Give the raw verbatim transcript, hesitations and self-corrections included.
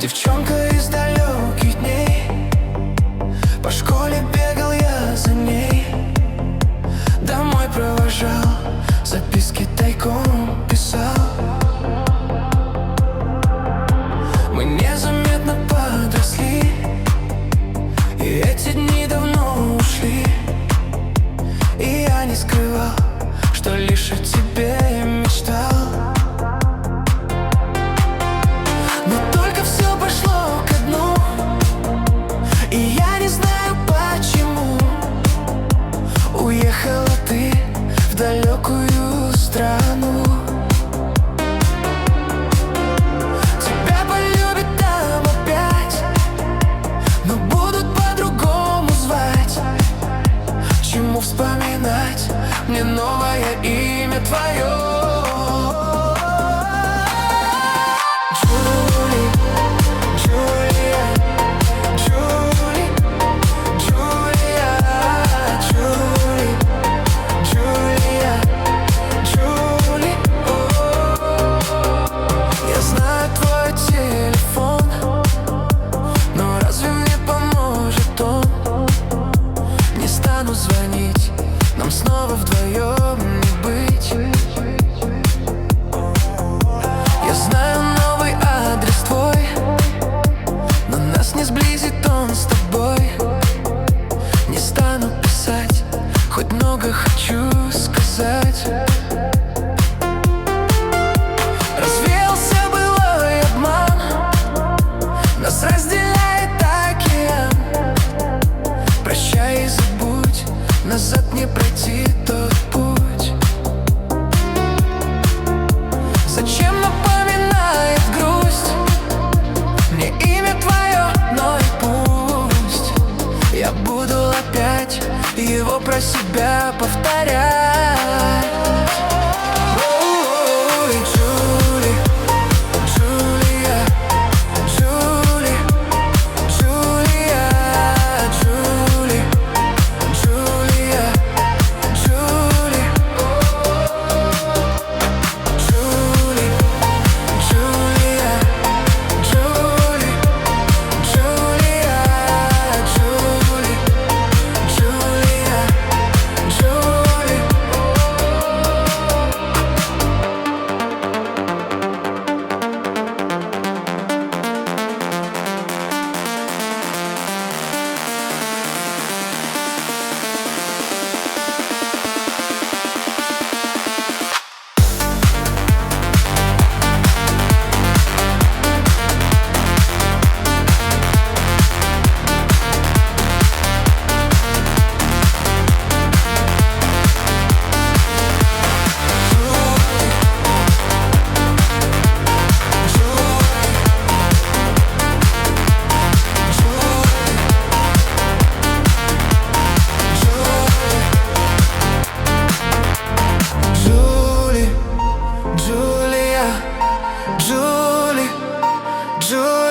Девчонка из далеких дней, по школе бегал я за ней, домой провожал, записки тайком писал. Мы незаметно подросли, и эти дни давно ушли. И я не скрывал, что лишь о тебе мечтал. Но только все пошло ко дну, и я не знаю почему. Уехала ты в далекую страну. Тебя полюбят там опять, но будут по-другому звать. Чему вспоминать мне новое имя твое? Звонить, нам снова вдвоем не быть. Я знаю новый адрес твой, но нас не сблизит он с тобой. Не стану писать, хоть много хочу сказать. Развеялся былой обман, нас разделяет океан. Прощай и забудь, назад не пройти тот путь. Зачем напоминает грусть мне имя твое, но и пусть. Я буду опять его про себя повторять. Ой, Джули, Джулия, Джули, Джулия, Джули, Джулия, Джули, Джули, Джулия, Джули, Джулия, Джули, Джулия, Джули. Джули, Джулия, Джули, Джули.